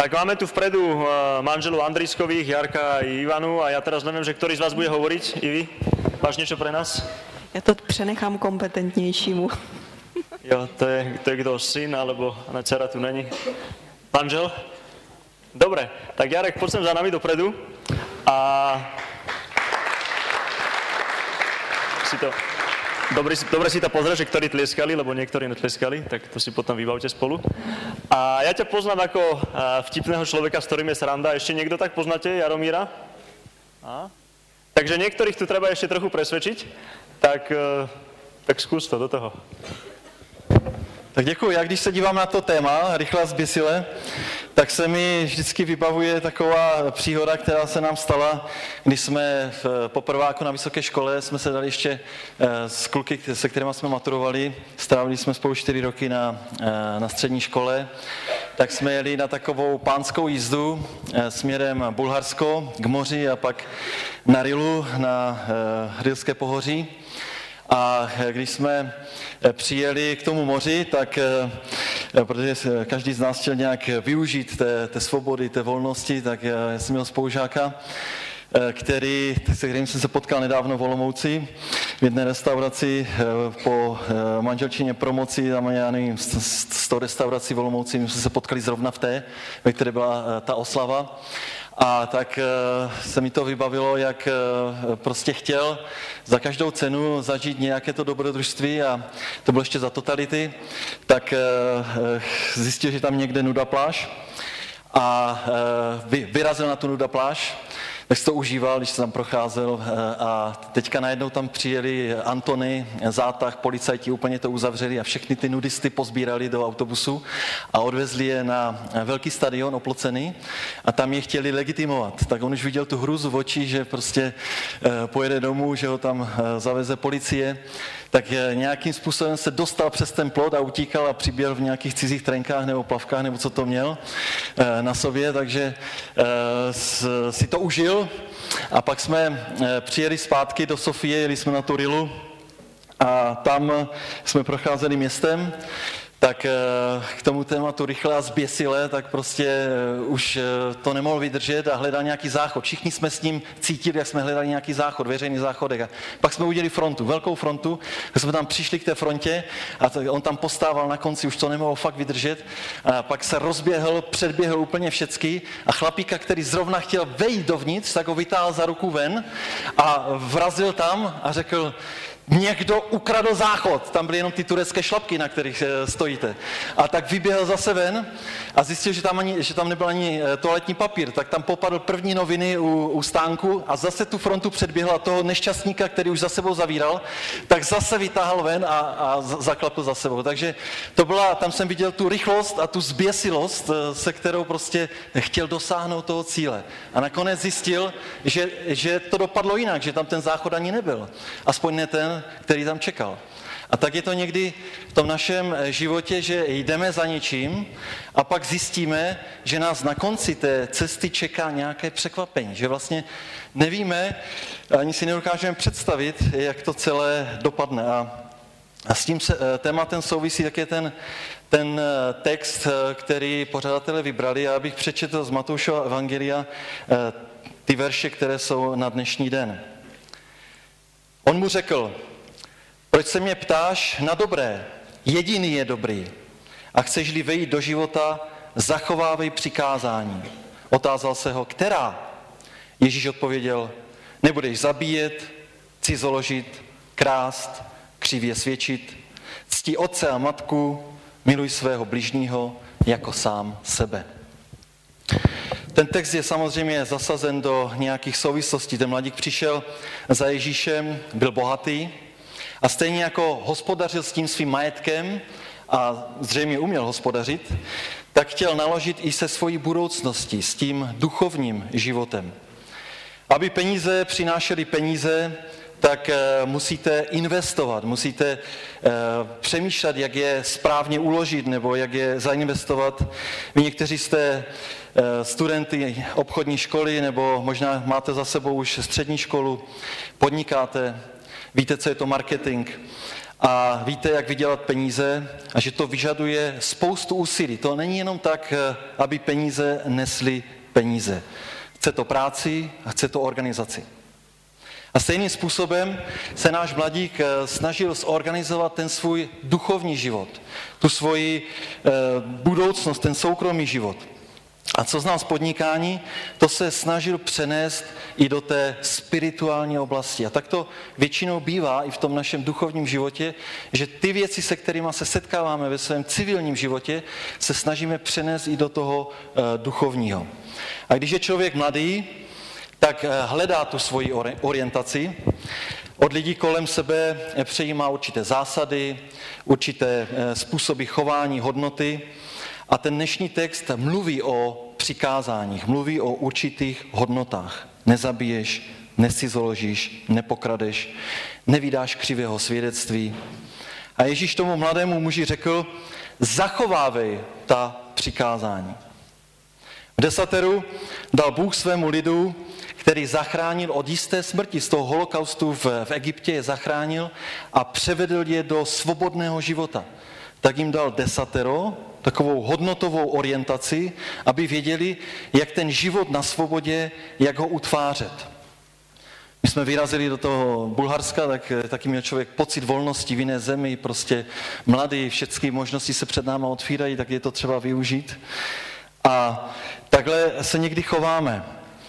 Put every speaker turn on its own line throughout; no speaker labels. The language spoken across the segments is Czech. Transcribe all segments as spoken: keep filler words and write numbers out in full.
Tak máme tu vpredu manželov Andrískových, Jarka a Ivanu a ja teraz neviem, že ktorý z vás bude hovoriť. Ivi, máš niečo pre nás?
Já to přenechám kompetentnějšímu.
Jo, to je, to je kdo, syn, alebo na dcera tu není. Manžel? Dobre, tak Jarek, poď sem za nami dopredu a si to... Dobre, dobre si to pozrieš, že ktorí tlieskali, lebo niektorí netlieskali, tak to si potom vybavte spolu. A ja ťa poznám ako vtipného človeka, s ktorým je sranda. Ešte niekto tak poznáte, Jaromíra? A? Takže niektorých tu treba ešte trochu presvedčiť, tak, tak skús to do toho.
Tak děkuji. Já když se dívám na to téma, rychle a zběsile, tak se mi vždycky vybavuje taková příhoda, která se nám stala, když jsme v poprváku na vysoké škole, jsme se dali ještě s kluky, se kterými jsme maturovali, strávili jsme spolu čtyři roky na, na střední škole, tak jsme jeli na takovou pánskou jízdu směrem Bulharsko k moři a pak na Rilu, na Rilské pohoří. A když jsme přijeli k tomu moři, tak protože každý z nás chtěl nějak využít té, té svobody, té volnosti, tak já jsem měl spolužáka, který, se kterým jsem se potkal nedávno v Olomouci v jedné restauraci po manželčině promoci, tam já nevím, sto restaurací v Olomouci, my jsme se potkali zrovna v té, ve které byla ta oslava. A tak se mi to vybavilo, jak prostě chtěl za každou cenu zažít nějaké to dobrodružství a to bylo ještě za totality, tak zjistil, že tam někde nuda pláž a vyrazil na tu nuda pláž, tak si to užíval, když se tam procházel a teďka najednou tam přijeli Antony, zátah, policajti úplně to uzavřeli a všechny ty nudisty pozbírali do autobusu a odvezli je na velký stadion oplocený a tam je chtěli legitimovat. Tak on už viděl tu hruzu v očích, že prostě pojede domů, že ho tam zaveze policie, tak nějakým způsobem se dostal přes ten plot a utíkal a přiběl v nějakých cizích trenkách nebo plavkách, nebo co to měl na sobě, takže si to užil. A pak jsme přijeli zpátky do Sofie, jeli jsme na tu Rilu a tam jsme procházeli městem, tak k tomu tématu rychle a zběsile, tak prostě už to nemohl vydržet a hledal nějaký záchod. Všichni jsme s ním cítili, jak jsme hledali nějaký záchod, veřejný záchodek. A pak jsme udělali frontu, velkou frontu, tak jsme tam přišli k té frontě a on tam postával na konci, už to nemohl fakt vydržet. A pak se rozběhl, předběhl úplně všecky a chlapíka, který zrovna chtěl vejít dovnitř, tak ho vytáhl za ruku ven a vrazil tam a řekl: někdo ukradl záchod, tam byly jenom ty turecké šlapky, na kterých stojíte. A tak vyběhl zase ven a zjistil, že tam, ani, že tam nebyl ani toaletní papír, tak tam popadl první noviny u, u stánku a zase tu frontu předběhla toho nešťastníka, který už za sebou zavíral, tak zase vytáhl ven a, a zaklapl za sebou. Takže to byla, tam jsem viděl tu rychlost a tu zběsilost, se kterou prostě chtěl dosáhnout toho cíle. A nakonec zjistil, že, že to dopadlo jinak, že tam ten záchod ani nebyl. Aspoň ne ten, který tam čekal. A tak je to někdy v tom našem životě, že jdeme za něčím a pak zjistíme, že nás na konci té cesty čeká nějaké překvapení, že vlastně nevíme, ani si nedokážeme představit, jak to celé dopadne. A, a s tím se, tématem souvisí také ten, ten text, který pořadatelé vybrali. Já bych přečetl z Matoušova evangelia ty verše, které jsou na dnešní den. On mu řekl: proč se mě ptáš na dobré? Jediný je dobrý. A chceš-li vejít do života, zachovávej přikázání. Otázal se ho: která? Ježíš odpověděl: nebudeš zabíjet, cizoložit, krást, křivě svědčit, cti otce a matku, miluj svého bližního jako sám sebe. Ten text je samozřejmě zasazen do nějakých souvislostí. Ten mladík přišel za Ježíšem, byl bohatý a stejně jako hospodařil s tím svým majetkem a zřejmě uměl hospodařit, tak chtěl naložit i se svojí budoucností, s tím duchovním životem. Aby peníze přinášely peníze, tak musíte investovat, musíte přemýšlet, jak je správně uložit nebo jak je zainvestovat. Vy někteří jste studenty obchodní školy nebo možná máte za sebou už střední školu, podnikáte, víte, co je to marketing. a víte, jak vydělat peníze a že to vyžaduje spoustu úsilí. To není jenom tak, aby peníze nesly peníze. Chce to práci a chce to organizaci. A stejným způsobem se náš mladík snažil zorganizovat ten svůj duchovní život, tu svoji budoucnost, ten soukromý život. A co znal z podnikání, to se snažil přenést i do té spirituální oblasti. A tak to většinou bývá i v tom našem duchovním životě, že ty věci, se kterými se setkáváme ve svém civilním životě, se snažíme přenést i do toho duchovního. A když je člověk mladý, tak hledá tu svoji orientaci. Od lidí kolem sebe přejímá určité zásady, určité způsoby chování, hodnoty. A ten dnešní text mluví o přikázáních, mluví o určitých hodnotách. Nezabiješ, nescizoložíš, nepokradeš, nevydáš křivého svědectví. A Ježíš tomu mladému muži řekl, zachovávej ta přikázání. V desateru dal Bůh svému lidu, který zachránil od jisté smrti, z toho holokaustu v, v Egyptě je zachránil a převedl je do svobodného života. Tak jim dal desatero, takovou hodnotovou orientaci, aby věděli, jak ten život na svobodě, jak ho utvářet. My jsme vyrazili do toho Bulharska, tak taky měl člověk pocit volnosti v jiné zemi, prostě mladý, všechny možnosti se před náma otvírají, tak je to třeba využít. A takhle se někdy chováme.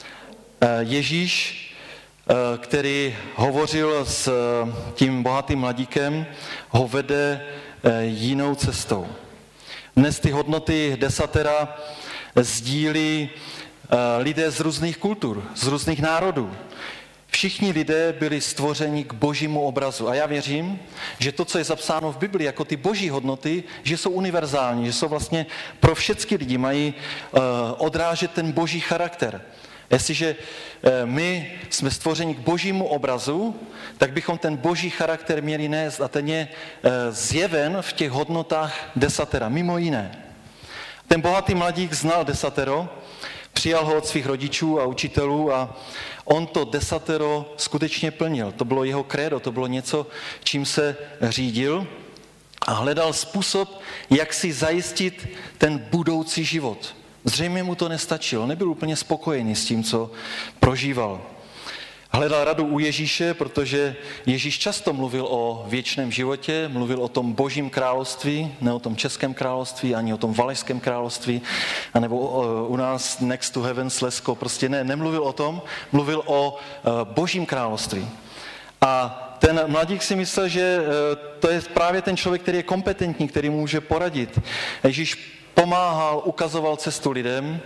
Ježíš, který hovořil s tím bohatým mladíkem, ho vede jinou cestou. Dnes ty hodnoty desatera sdílí lidé z různých kultur, z různých národů. Všichni lidé byli stvořeni k božímu obrazu. A já věřím, že to, co je zapsáno v Biblii jako ty boží hodnoty, že jsou univerzální, že jsou vlastně pro všechny lidi, mají odrážet ten boží charakter. Jestliže my jsme stvořeni k božímu obrazu, tak bychom ten boží charakter měli nést a ten je zjeven v těch hodnotách desatera, mimo jiné. Ten bohatý mladík znal desatero, přijal ho od svých rodičů a učitelů a on to desatero skutečně plnil. To bylo jeho krédo, to bylo něco, čím se řídil a hledal způsob, jak si zajistit ten budoucí život. Zřejmě mu to nestačilo, nebyl úplně spokojený s tím, co prožíval. Hledal radu u Ježíše, protože Ježíš často mluvil o věčném životě, mluvil o tom božím království, ne o tom českém království, ani o tom valešském království, anebo u nás Next to Heaven, Slezsko, prostě ne, nemluvil o tom, mluvil o božím království. A ten mladík si myslel, že to je právě ten člověk, který je kompetentní, který může poradit. Ježíš pomáhal, ukazoval cestu lidem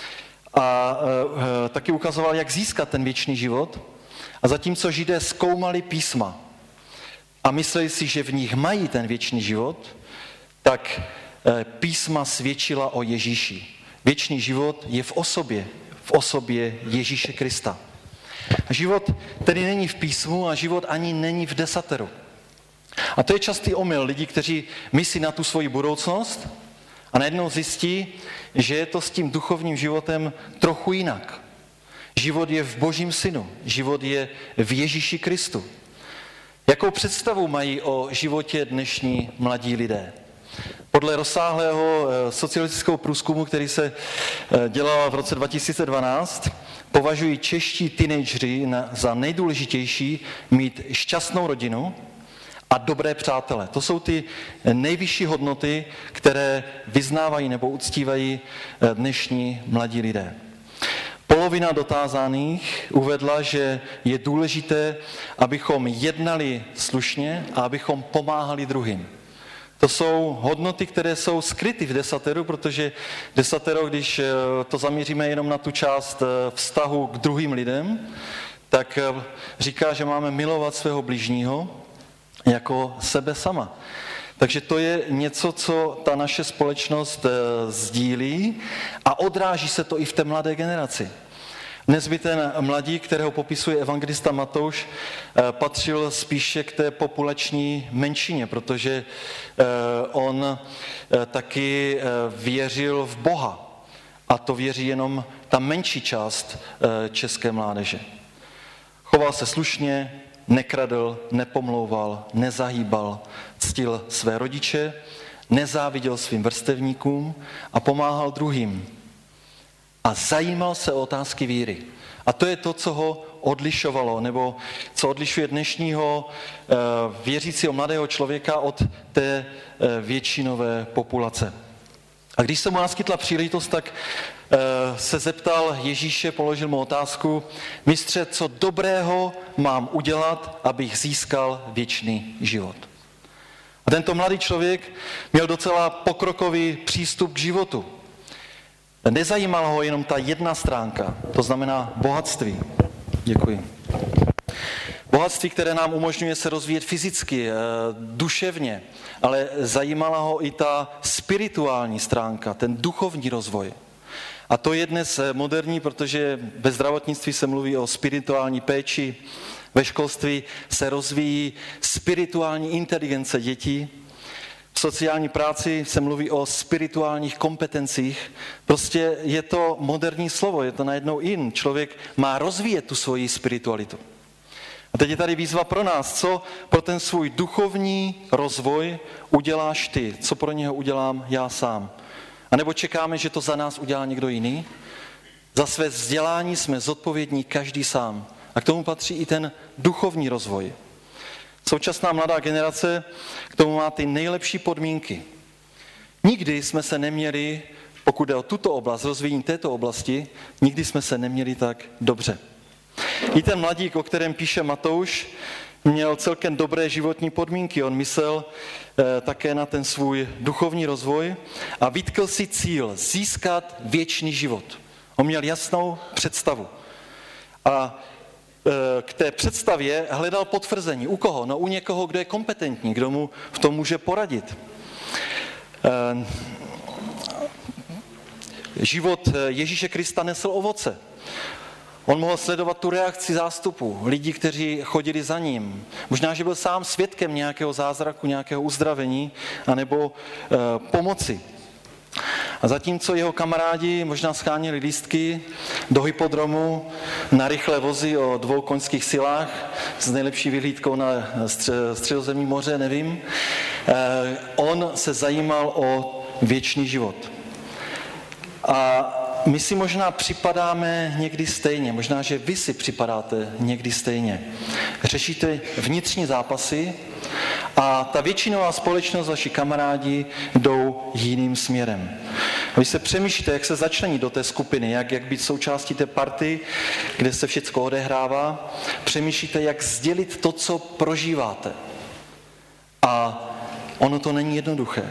a e, taky ukazoval, jak získat ten věčný život. A zatímco Židé zkoumali písma a mysleli si, že v nich mají ten věčný život, tak e, písma svědčila o Ježíši. Věčný život je v osobě, v osobě Ježíše Krista. Život tedy není v písmu a život ani není v desateru. A to je častý omyl lidí, kteří myslí na tu svoji budoucnost a najednou zjistí, že je to s tím duchovním životem trochu jinak. Život je v Božím synu, život je v Ježíši Kristu. Jakou představu mají o životě dnešní mladí lidé? Podle rozsáhlého sociologického průzkumu, který se dělal v roce dva tisíce dvanáct, považují čeští teenageři za nejdůležitější mít šťastnou rodinu a dobré přátele. To jsou ty nejvyšší hodnoty, které vyznávají nebo uctívají dnešní mladí lidé. Polovina dotázaných uvedla, že je důležité, abychom jednali slušně a abychom pomáhali druhým. To jsou hodnoty, které jsou skryty v desateru, protože desatero, když to zaměříme jenom na tu část vztahu k druhým lidem, tak říká, že máme milovat svého bližního jako sebe sama. Takže to je něco, co ta naše společnost sdílí a odráží se to i v té mladé generaci. Dnes by ten mladík, kterého popisuje evangelista Matouš, patřil spíše k té populační menšině, protože on taky věřil v Boha. A to věří jenom ta menší část české mládeže. Choval se slušně, nekradl, nepomlouval, nezahýbal, ctil své rodiče, nezáviděl svým vrstevníkům a pomáhal druhým. A zajímal se o otázky víry. A to je to, co ho odlišovalo, nebo co odlišuje dnešního věřícího mladého člověka od té většinové populace. A když se mu naskytla příležitost, tak se zeptal Ježíše, položil mu otázku: mistře, co dobrého mám udělat, abych získal věčný život? A tento mladý člověk měl docela pokrokový přístup k životu. Nezajímala ho jenom ta jedna stránka, to znamená bohatství. Děkuji. Bohatství, které nám umožňuje se rozvíjet fyzicky, duševně, ale zajímala ho i ta spirituální stránka, ten duchovní rozvoj. A to je dnes moderní, protože ve zdravotnictví se mluví o spirituální péči, ve školství se rozvíjí spirituální inteligence dětí, v sociální práci se mluví o spirituálních kompetencích. Prostě je to moderní slovo, je to najednou in. Člověk má rozvíjet tu svoji spiritualitu. A teď je tady výzva pro nás, co pro ten svůj duchovní rozvoj uděláš ty, co pro něho udělám já sám. A nebo čekáme, že to za nás udělá někdo jiný? Za své vzdělání jsme zodpovědní každý sám. A k tomu patří i ten duchovní rozvoj. Současná mladá generace k tomu má ty nejlepší podmínky. Nikdy jsme se neměli, pokud jde o tuto oblast, rozvíjení této oblasti, nikdy jsme se neměli tak dobře. I ten mladík, o kterém píše Matouš, měl celkem dobré životní podmínky. On myslel eh, také na ten svůj duchovní rozvoj a vytkl si cíl získat věčný život. On měl jasnou představu. A k té představě hledal potvrzení. U koho? No u někoho, kdo je kompetentní, kdo mu v tom může poradit. Život Ježíše Krista nesl ovoce. On mohl sledovat tu reakci zástupu, lidí, kteří chodili za ním. Možná, že byl sám svědkem nějakého zázraku, nějakého uzdravení, anebo pomoci. A zatímco jeho kamarádi možná scháněli lístky do hypodromu na rychlé vozy o dvou koňských silách s nejlepší vyhlídkou na Středozemní moře, nevím, on se zajímal o věčný život. A my si možná připadáme někdy stejně, možná, že vy si připadáte někdy stejně. Řešíte vnitřní zápasy a ta většinová společnost, vaši kamarádi, jdou jiným směrem. A vy se přemýšlíte, jak se začlenit do té skupiny, jak, jak být součástí té party, kde se všechno odehrává. Přemýšlíte, jak sdělit to, co prožíváte. A ono to není jednoduché.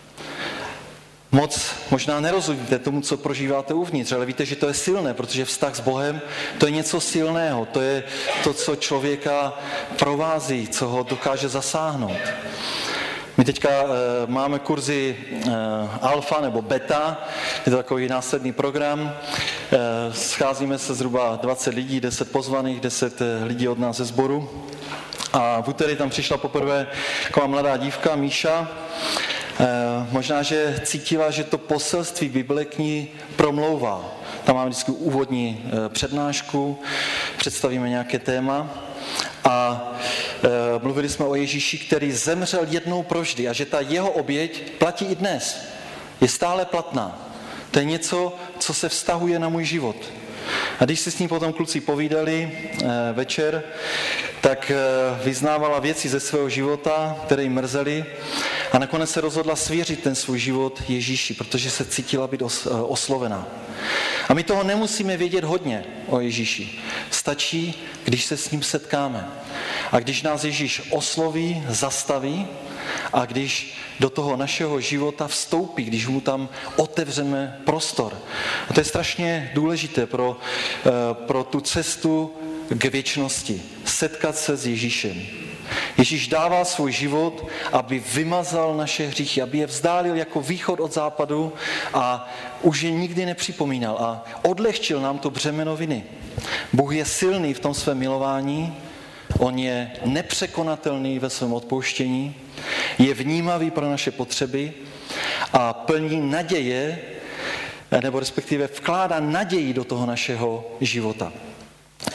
Moc možná nerozumíte tomu, co prožíváte uvnitř, ale víte, že to je silné, protože vztah s Bohem, to je něco silného, to je to, co člověka provází, co ho dokáže zasáhnout. My teďka e, máme kurzy e, alfa nebo beta, je to takový následný program, e, scházíme se zhruba dvacet lidí, deset pozvaných, deset lidí od nás ze sboru. A v úterý tam přišla poprvé taková mladá dívka, Míša. E, možná, že cítila, že to poselství Bible k ní promlouvá. Tam máme vždycky úvodní e, přednášku, představíme nějaké téma a e, mluvili jsme o Ježíši, který zemřel jednou provždy a že ta jeho oběť platí i dnes. Je stále platná. To je něco, co se vztahuje na můj život. A když si s ní potom kluci povídali e, večer, tak e, vyznávala věci ze svého života, které jí mrzely a nakonec se rozhodla svěřit ten svůj život Ježíši, protože se cítila být os, e, oslovená. A my toho nemusíme vědět hodně o Ježíši. Stačí, když se s ním setkáme. A když nás Ježíš osloví, zastaví a když do toho našeho života vstoupí, když mu tam otevřeme prostor. A to je strašně důležité pro, pro tu cestu k věčnosti. Setkat se s Ježíšem. Ježíš dává svůj život, aby vymazal naše hříchy, aby je vzdálil jako východ od západu a už je nikdy nepřipomínal a odlehčil nám to břemeno viny. Bůh je silný v tom svém milování, on je nepřekonatelný ve svém odpouštění, je vnímavý pro naše potřeby a plní naděje, nebo respektive vkládá naději do toho našeho života.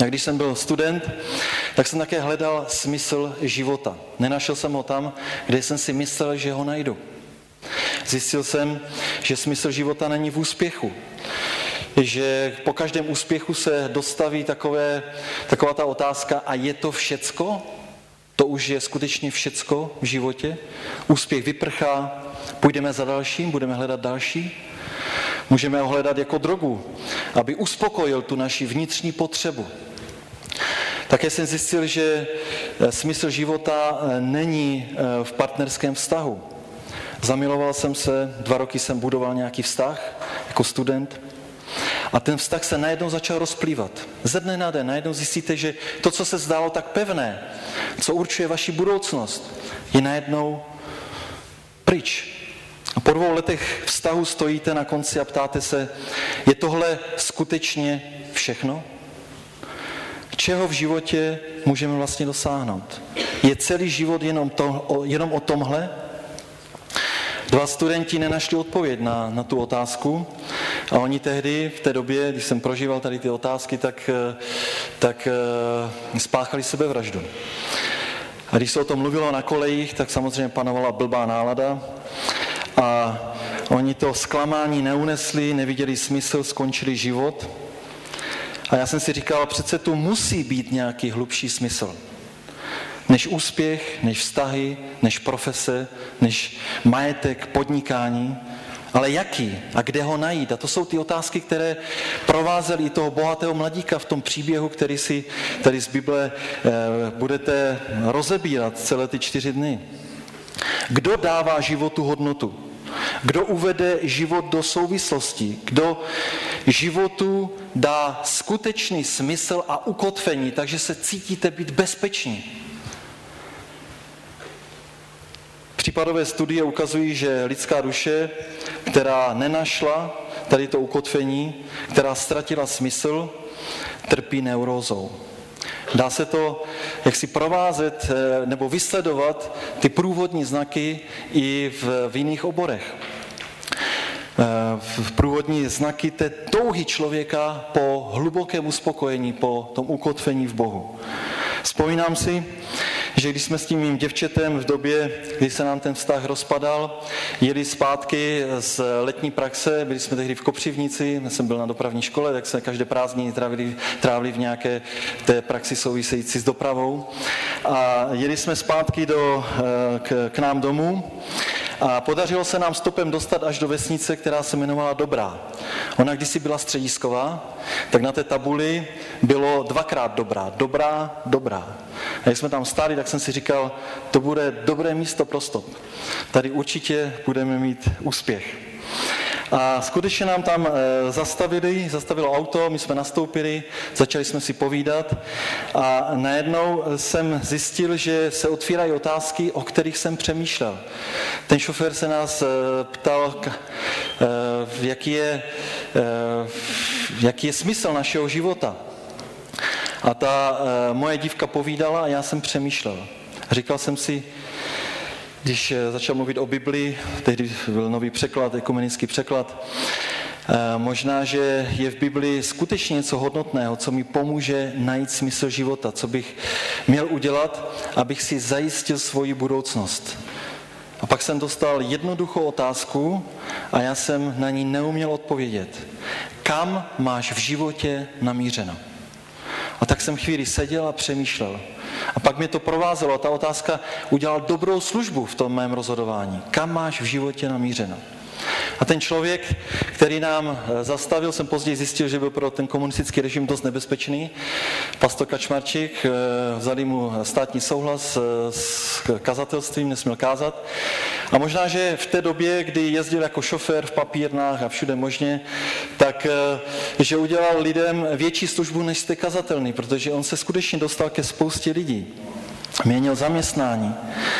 A když jsem byl student, tak jsem také hledal smysl života. Nenašel jsem ho tam, kde jsem si myslel, že ho najdu. Zjistil jsem, že smysl života není v úspěchu. Že po každém úspěchu se dostaví takové, taková ta otázka, a je to všecko? To už je skutečně všecko v životě? Úspěch vyprchá, půjdeme za dalším, budeme hledat další? Můžeme ho hledat jako drogu, aby uspokojil tu naši vnitřní potřebu. Také jsem zjistil, že smysl života není v partnerském vztahu. Zamiloval jsem se, dva roky jsem budoval nějaký vztah jako student a ten vztah se najednou začal rozplývat. Ze dne na den najednou zjistíte, že to, co se zdálo tak pevné, co určuje vaši budoucnost, je najednou pryč. A po dvou letech vztahu stojíte na konci a ptáte se, je tohle skutečně všechno? Čeho v životě můžeme vlastně dosáhnout? Je celý život jenom, to, jenom o tomhle? Dva studenti nenašli odpověď na, na tu otázku a oni tehdy, v té době, když jsem prožíval tady ty otázky, tak, tak spáchali sebevraždu. A když se o tom mluvilo na kolejích, tak samozřejmě panovala blbá nálada a oni to zklamání neunesli, neviděli smysl, skončili život. A já jsem si říkal, přece tu musí být nějaký hlubší smysl. Než úspěch, než vztahy, než profese, než majetek, podnikání. Ale jaký a kde ho najít? A to jsou ty otázky, které provázely toho bohatého mladíka v tom příběhu, který si tady z Bible eh, budete rozebírat celé ty čtyři dny. Kdo dává životu hodnotu? Kdo uvede život do souvislostí? Kdo životu dá skutečný smysl a ukotvení, takže se cítíte být bezpeční? Případové studie ukazují, že lidská duše, která nenašla tady to ukotvení, která ztratila smysl, trpí neurózou. Dá se to jaksi provázet nebo vysledovat ty průvodní znaky i v, v jiných oborech. V průvodní znaky té touhy člověka po hlubokém uspokojení, po tom ukotvení v Bohu. Vzpomínám si, že když jsme s tím mým děvčetem v době, kdy se nám ten vztah rozpadal, jeli zpátky z letní praxe, byli jsme tehdy v Kopřivnici, já jsem byl na dopravní škole, tak jsme každé prázdniny trávili, trávili v nějaké té praxi související s dopravou. A jeli jsme zpátky do, k, k nám domů a podařilo se nám stopem dostat až do vesnice, která se jmenovala Dobrá. Ona kdysi byla středisková, tak na té tabuli bylo dvakrát Dobrá. Dobrá, Dobrá. A když jsme tam stáli, tak jsem si říkal, to bude dobré místo pro stop. Tady určitě budeme mít úspěch. A skutečně nám tam zastavili, zastavilo auto, my jsme nastoupili, začali jsme si povídat a najednou jsem zjistil, že se otvírají otázky, o kterých jsem přemýšlel. Ten šofér se nás ptal, jaký je, jaký je smysl našeho života. A ta moje dívka povídala a já jsem přemýšlel. Říkal jsem si, když začal mluvit o Biblii, tehdy byl nový překlad, ekumenický překlad, možná, že je v Biblii skutečně něco hodnotného, co mi pomůže najít smysl života, co bych měl udělat, abych si zajistil svoji budoucnost. A pak jsem dostal jednoduchou otázku a já jsem na ní neuměl odpovědět. Kam máš v životě namířeno? A tak jsem chvíli seděl a přemýšlel. A pak mě to provázelo a ta otázka udělala dobrou službu v tom mém rozhodování. Kam máš v životě namířeno? A ten člověk, který nám zastavil, jsem později zjistil, že byl pro ten komunistický režim dost nebezpečný. Pastor Kačmarčík, vzali mu státní souhlas s kazatelstvím, nesměl kázat. A možná, že v té době, kdy jezdil jako šofér v papírnách a všude možně, tak že udělal lidem větší službu, než jste kazatelný, protože on se skutečně dostal ke spoustě lidí. Měnil zaměstnání.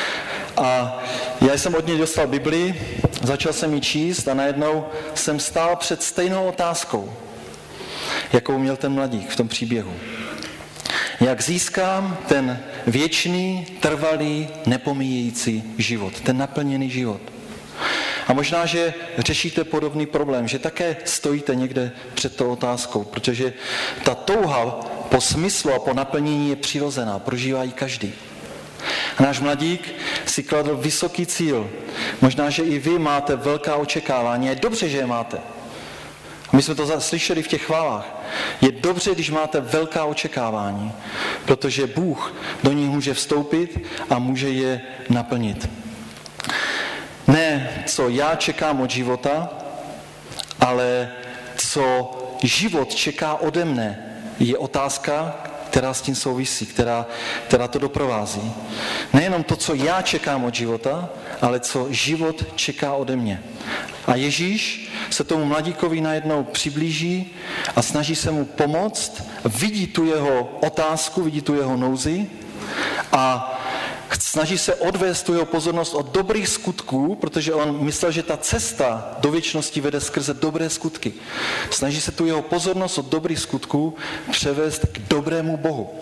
A já jsem od něj dostal Biblii, začal jsem ji číst a najednou jsem stál před stejnou otázkou, jakou měl ten mladík v tom příběhu. Jak získám ten věčný, trvalý, nepomíjející život, ten naplněný život. A možná, že řešíte podobný problém, že také stojíte někde před tou otázkou, protože ta touha po smyslu a po naplnění je přirozená, prožívá ji každý. A náš mladík si kladl vysoký cíl. Možná, že i vy máte velká očekávání. Je dobře, že je máte. My jsme to slyšeli v těch chválách. Je dobře, když máte velká očekávání, protože Bůh do nich může vstoupit a může je naplnit. Ne, co já čekám od života, ale co život čeká ode mne, je otázka, která s tím souvisí, která, která to doprovází. Nejenom to, co já čekám od života, ale co život čeká ode mě. A Ježíš se tomu mladíkovi najednou přiblíží a snaží se mu pomoct, vidí tu jeho otázku, vidí tu jeho nouzi a snaží se odvést tu jeho pozornost od dobrých skutků, protože on myslel, že ta cesta do věčnosti vede skrze dobré skutky. Snaží se tu jeho pozornost od dobrých skutků převést k dobrému Bohu.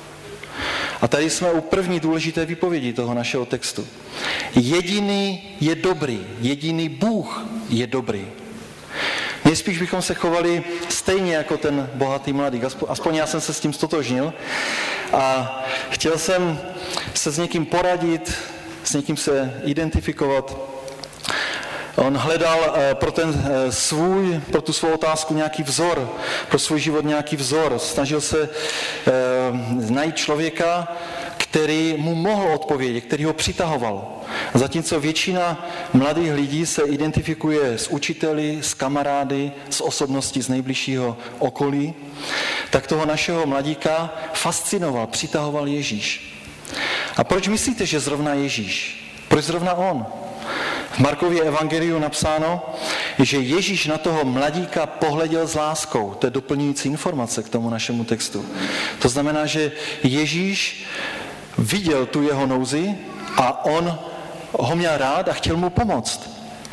A tady jsme u první důležité výpovědi toho našeho textu. Jediný je dobrý, jediný Bůh je dobrý. Nejspíš bychom se chovali stejně jako ten bohatý mladík. Aspoň já jsem se s tím stotožnil a chtěl jsem se s někým poradit, s někým se identifikovat. On hledal pro, ten svůj, pro tu svou otázku nějaký vzor, pro svůj život nějaký vzor. Snažil se eh, najít člověka, který mu mohl odpovědět, který ho přitahoval. Zatímco většina mladých lidí se identifikuje s učiteli, s kamarády, s osobností z nejbližšího okolí, tak toho našeho mladíka fascinoval, přitahoval Ježíš. A proč myslíte, že zrovna Ježíš? Proč zrovna on? V Markově evangeliu napsáno, že Ježíš na toho mladíka pohleděl s láskou. To je doplňující informace k tomu našemu textu. To znamená, že Ježíš viděl tu jeho nouzi a on ho měl rád a chtěl mu pomoct.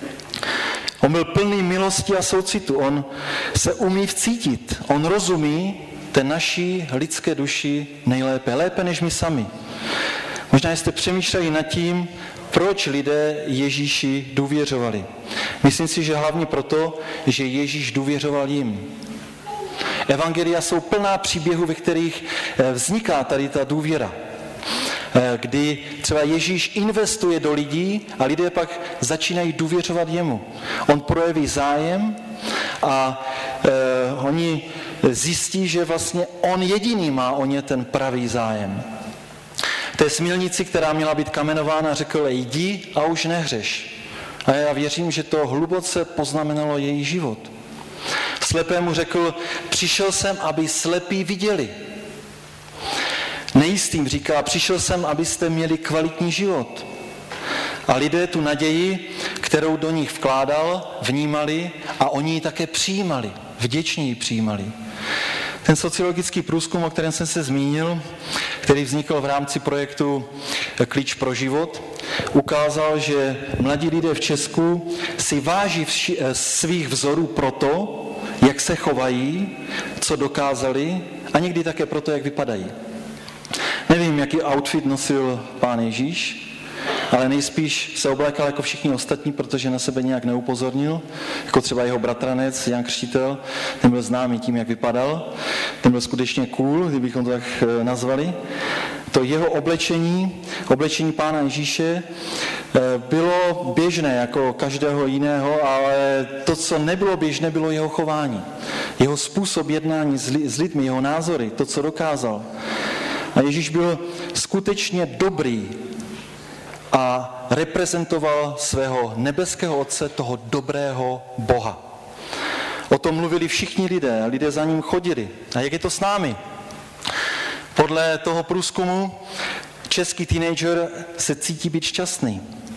On byl plný milosti a soucitu. On se umí vcítit. On rozumí té naší lidské duši nejlépe. Lépe než my sami. Možná jste přemýšleli nad tím, proč lidé Ježíši důvěřovali. Myslím si, že hlavně proto, že Ježíš důvěřoval jim. Evangelia jsou plná příběhů, ve kterých vzniká tady ta důvěra. Kdy třeba Ježíš investuje do lidí a lidé pak začínají důvěřovat jemu. On projeví zájem a eh, oni zjistí, že vlastně on jediný má o ně ten pravý zájem. Té smilnici, která měla být kamenována, řekl, jdi a už nehřeš. A já věřím, že to hluboce poznamenalo její život. Slepému řekl, přišel jsem, aby slepí viděli. Nejistým říká, přišel jsem, abyste měli kvalitní život. A lidé tu naději, kterou do nich vkládal, vnímali a oni ji také přijímali, vděčně ji přijímali. Ten sociologický průzkum, o kterém jsem se zmínil, který vznikl v rámci projektu Klíč pro život, ukázal, že mladí lidé v Česku si váží vši- svých vzorů proto, jak se chovají, co dokázali a někdy také proto, jak vypadají. Nevím, jaký outfit nosil pán Ježíš, ale nejspíš se oblékal jako všichni ostatní, protože na sebe nějak neupozornil, jako třeba jeho bratranec Jan Křtitel, ten byl známý tím, jak vypadal, ten byl skutečně cool, kdybychom to tak nazvali. To jeho oblečení, oblečení pána Ježíše, bylo běžné jako každého jiného, ale to, co nebylo běžné, bylo jeho chování. Jeho způsob jednání s lidmi, jeho názory, to, co dokázal. A Ježíš byl skutečně dobrý a reprezentoval svého nebeského Otce, toho dobrého Boha. O tom mluvili všichni lidé, lidé za ním chodili. A jak je to s námi? Podle toho průzkumu český teenager se cítí být šťastný.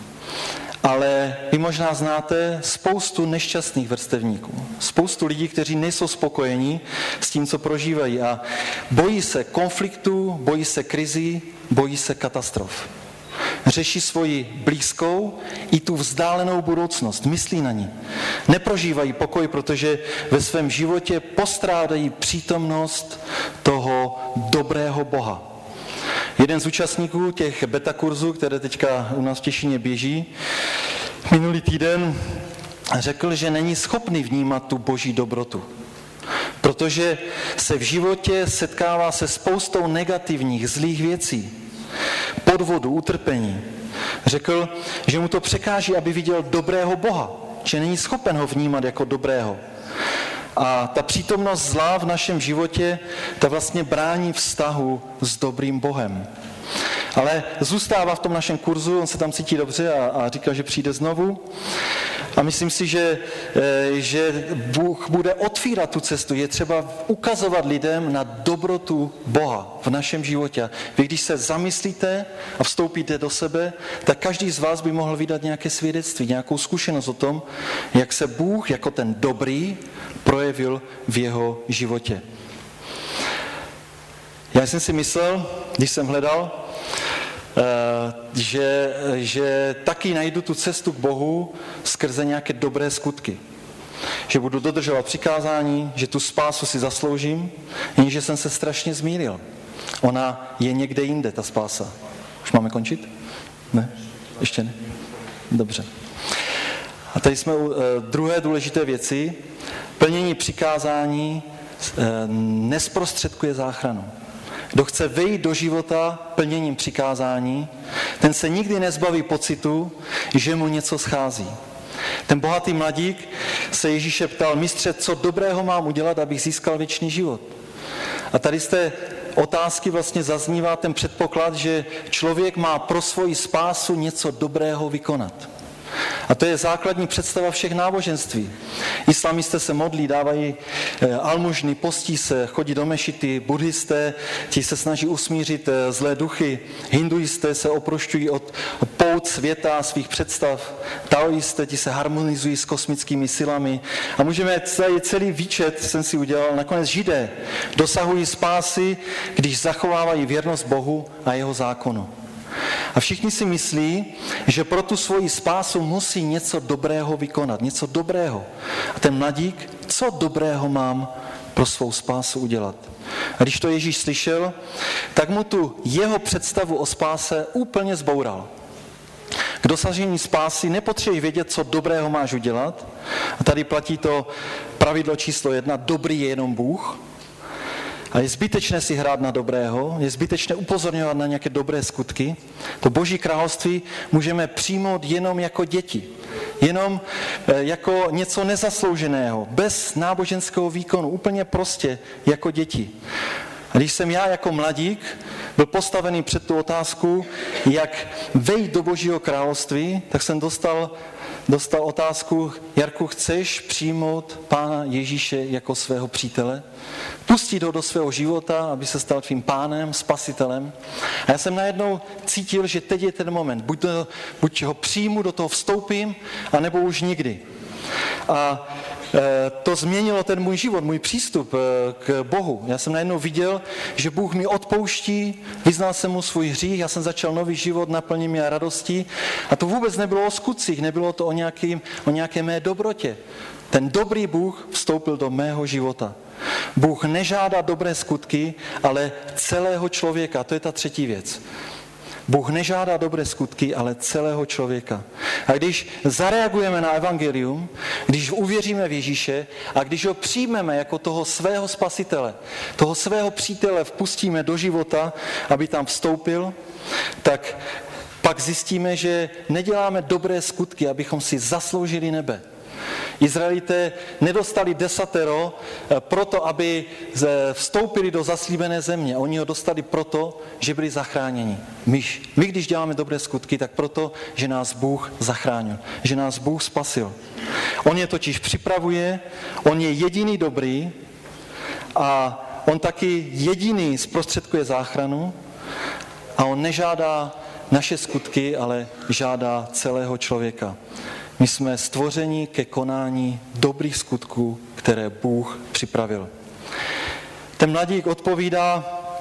Ale vy možná znáte spoustu nešťastných vrstevníků. Spoustu lidí, kteří nejsou spokojení s tím, co prožívají a bojí se konfliktů, bojí se krizí, bojí se katastrof. Řeší svoji blízkou i tu vzdálenou budoucnost, myslí na ní. Neprožívají pokoj, protože ve svém životě postrádají přítomnost toho dobrého Boha. Jeden z účastníků těch beta kurzů, které teďka u nás v Těšíně běží, minulý týden řekl, že není schopný vnímat tu boží dobrotu, protože se v životě setkává se spoustou negativních, zlých věcí, podvodu, utrpení. Řekl, že mu to překáží, aby viděl dobrého Boha, že není schopen ho vnímat jako dobrého. A ta přítomnost zla v našem životě, ta vlastně brání vztahu s dobrým Bohem. Ale zůstává v tom našem kurzu, on se tam cítí dobře a, a říká, že přijde znovu. A myslím si, že, že Bůh bude otvírat tu cestu. Je třeba ukazovat lidem na dobrotu Boha v našem životě. Vy, když se zamyslíte a vstoupíte do sebe, tak každý z vás by mohl vydat nějaké svědectví, nějakou zkušenost o tom, jak se Bůh jako ten dobrý projevil v jeho životě. Já jsem si myslel, když jsem hledal, Že, že taky najdu tu cestu k Bohu skrze nějaké dobré skutky. Že budu dodržovat přikázání, že tu spásu si zasloužím, jenže jsem se strašně zmýlil. Ona je někde jinde, ta spása. Už máme končit? Ne? Ještě ne? Dobře. A tady jsme u druhé důležité věci. Plnění přikázání nezprostředkuje záchranu. Kdo chce vejít do života plněním přikázání, ten se nikdy nezbaví pocitu, že mu něco schází. Ten bohatý mladík se Ježíše ptal, mistře, co dobrého mám udělat, abych získal věčný život? A tady z té otázky vlastně zaznívá ten předpoklad, že člověk má pro svoji spásu něco dobrého vykonat. A to je základní představa všech náboženství. Islamisté se modlí, dávají almužny, postí se, chodí do mešity, buddhisté, ti se snaží usmířit zlé duchy, hinduisté se oprošťují od pout světa, svých představ, taoisté, ti se harmonizují s kosmickými silami. A můžeme celý, celý výčet, jsem si udělal, nakonec židé dosahují spásy, když zachovávají věrnost Bohu a jeho zákonu. A všichni si myslí, že pro tu svoji spásu musí něco dobrého vykonat, něco dobrého. A ten mladík, co dobrého mám pro svou spásu udělat? A když to Ježíš slyšel, tak mu tu jeho představu o spáse úplně zboural. K dosažení spásy nepotřebuješ vědět, co dobrého máš udělat. A tady platí to pravidlo číslo jedna, dobrý je jenom Bůh. A je zbytečné si hrát na dobrého, je zbytečné upozorňovat na nějaké dobré skutky. To Boží království můžeme přijmout jenom jako děti, jenom jako něco nezaslouženého, bez náboženského výkonu, úplně prostě jako děti. A když jsem já jako mladík byl postavený před tu otázku, jak vejít do Božího království, tak jsem dostal dostal otázku, Jarku, chceš přijmout Pána Ježíše jako svého přítele? Pustit ho do svého života, aby se stal tvým pánem, spasitelem. A já jsem najednou cítil, že teď je ten moment. Buď, to, buď ho přijmu, do toho vstoupím, anebo už nikdy. A to změnilo ten můj život, můj přístup k Bohu. Já jsem najednou viděl, že Bůh mi odpouští, vyznal jsem mu svůj hřích, já jsem začal nový život naplněn mě radostí. A to vůbec nebylo o skutcích, nebylo to o, nějaký, o nějaké mé dobrotě. Ten dobrý Bůh vstoupil do mého života. Bůh nežádá dobré skutky, ale celého člověka. To je ta třetí věc. Bůh nežádá dobré skutky, ale celého člověka. A když zareagujeme na evangelium, když uvěříme v Ježíše a když ho přijmeme jako toho svého spasitele, toho svého přítele vpustíme do života, aby tam vstoupil, tak pak zjistíme, že neděláme dobré skutky, abychom si zasloužili nebe. Izraelité nedostali desatero proto, aby vstoupili do zaslíbené země. Oni ho dostali proto, že byli zachráněni. My, my, když děláme dobré skutky, tak proto, že nás Bůh zachránil, že nás Bůh spasil. On je totiž připravuje, on je jediný dobrý a on taky jediný zprostředkuje záchranu a on nežádá naše skutky, ale žádá celého člověka. My jsme stvořeni ke konání dobrých skutků, které Bůh připravil. Ten mladík odpovídá,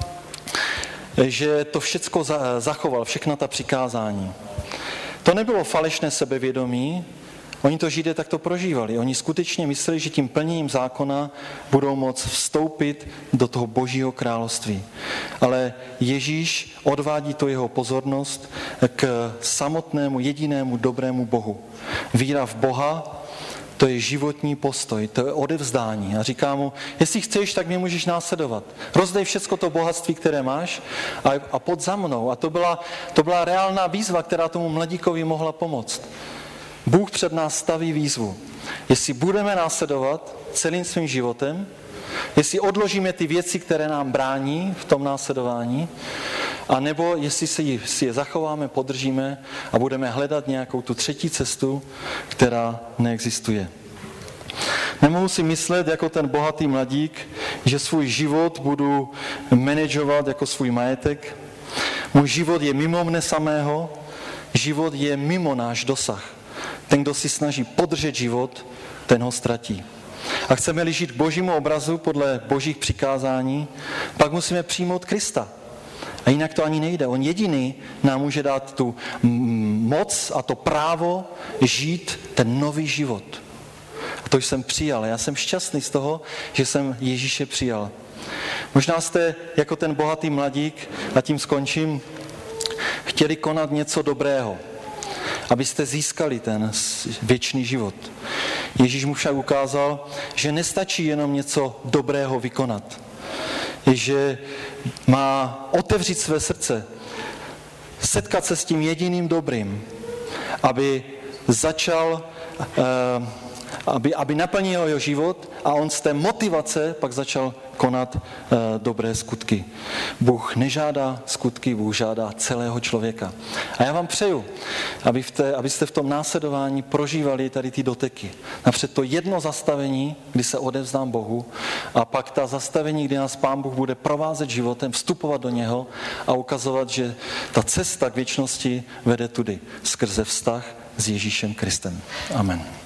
že to všecko zachoval, všechna ta přikázání. To nebylo falešné sebevědomí, Oni to Židé takto prožívali. Oni skutečně mysleli, že tím plněním zákona budou moct vstoupit do toho Božího království. Ale Ježíš odvádí to jeho pozornost k samotnému jedinému dobrému Bohu. Víra v Boha, to je životní postoj, to je odevzdání. A říká mu, jestli chceš, tak mě můžeš následovat. Rozdej všecko to bohatství, které máš a, a pojď za mnou. A to byla, to byla reálná výzva, která tomu mladíkovi mohla pomoct. Bůh před nás staví výzvu. Jestli budeme následovat celým svým životem, jestli odložíme ty věci, které nám brání v tom následování, a nebo jestli si, si je zachováme, podržíme a budeme hledat nějakou tu třetí cestu, která neexistuje. Nemohu si myslet jako ten bohatý mladík, že svůj život budu manažovat jako svůj majetek. Můj život je mimo mne samého, život je mimo náš dosah. Ten, kdo si snaží podržet život, ten ho ztratí. A chceme-li žít k Božímu obrazu podle Božích přikázání, pak musíme přijmout Krista. A jinak to ani nejde. On jediný nám může dát tu moc a to právo žít ten nový život. A to jsem přijal. Já jsem šťastný z toho, že jsem Ježíše přijal. Možná jste jako ten bohatý mladík, a tím skončím, chtěli konat něco dobrého, abyste získali ten věčný život. Ježíš mu však ukázal, že nestačí jenom něco dobrého vykonat. Že má otevřít své srdce, setkat se s tím jediným dobrým, aby začal, aby, aby naplnil jeho život a on z té motivace pak začal konat dobré skutky. Bůh nežádá skutky, Bůh žádá celého člověka. A já vám přeju, aby v té, abyste v tom následování prožívali tady ty doteky. Napřed to jedno zastavení, kdy se odevzdám Bohu, a pak ta zastavení, kdy nás Pán Bůh bude provázet životem, vstupovat do něho a ukazovat, že ta cesta k věčnosti vede tudy, skrze vztah s Ježíšem Kristem. Amen.